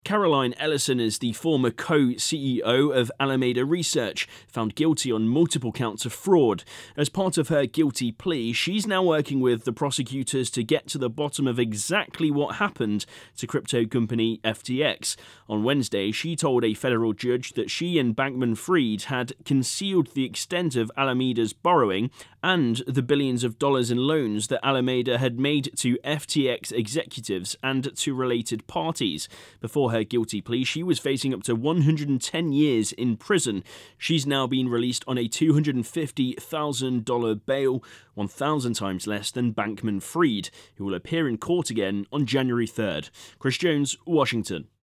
Caroline Ellison is the former co-CEO of Alameda Research, found guilty on multiple counts of fraud. As part of her guilty plea, she's now working with the prosecutors to get to the bottom of exactly what happened to crypto company FTX. On Wednesday, she told a federal judge that she and Bankman-Fried had concealed the extent of Alameda's borrowing and the billions of dollars in loans that Alameda had made to FTX executives and to related parties. Before her guilty plea, she was facing up to 110 years in prison. She's now been released on a $250,000 bail, 1,000 times less than Bankman-Fried, who will appear in court again on January 3rd. Chris Jones, Washington.